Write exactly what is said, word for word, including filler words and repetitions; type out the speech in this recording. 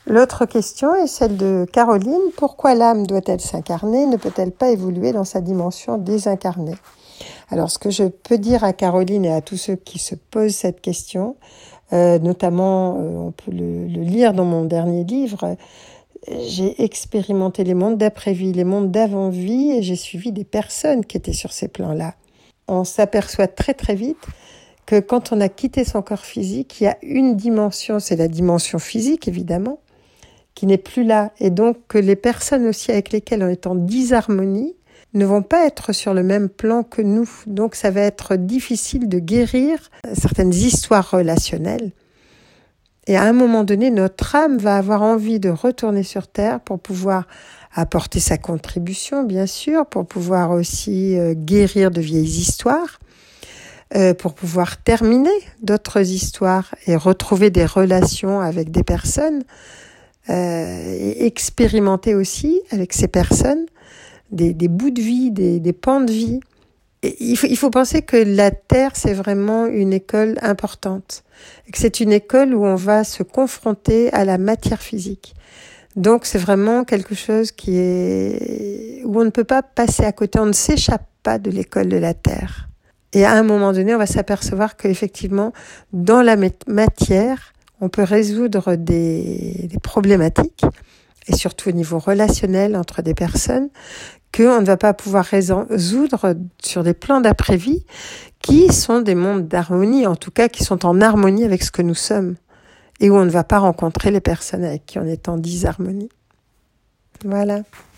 L'autre question est celle de Caroline. Pourquoi l'âme doit-elle s'incarner? Ne peut-elle pas évoluer dans sa dimension désincarnée? Alors, ce que je peux dire à Caroline et à tous ceux qui se posent cette question, euh, notamment, euh, on peut le, le lire dans mon dernier livre, j'ai expérimenté les mondes d'après-vie, les mondes d'avant-vie, et j'ai suivi des personnes qui étaient sur ces plans-là. On s'aperçoit très très vite que quand on a quitté son corps physique, il y a une dimension, c'est la dimension physique évidemment, qui n'est plus là. Et donc que les personnes aussi avec lesquelles on est en disharmonie ne vont pas être sur le même plan que nous. Donc ça va être difficile de guérir certaines histoires relationnelles. Et à un moment donné, notre âme va avoir envie de retourner sur Terre pour pouvoir apporter sa contribution, bien sûr, pour pouvoir aussi euh, guérir de vieilles histoires, euh, pour pouvoir terminer d'autres histoires et retrouver des relations avec des personnes, euh, et expérimenter aussi avec ces personnes des, des bouts de vie, des, des pans de vie. Et il faut, il faut penser que la Terre, c'est vraiment une école importante. Et que c'est une école où on va se confronter à la matière physique. Donc, c'est vraiment quelque chose qui est, où on ne peut pas passer à côté. On ne s'échappe pas de l'école de la Terre. Et à un moment donné, on va s'apercevoir qu'effectivement, dans la matière, on peut résoudre des, des problématiques, et surtout au niveau relationnel entre des personnes, qu'on ne va pas pouvoir résoudre sur des plans d'après-vie qui sont des mondes d'harmonie, en tout cas qui sont en harmonie avec ce que nous sommes, et où on ne va pas rencontrer les personnes avec qui on est en disharmonie. Voilà.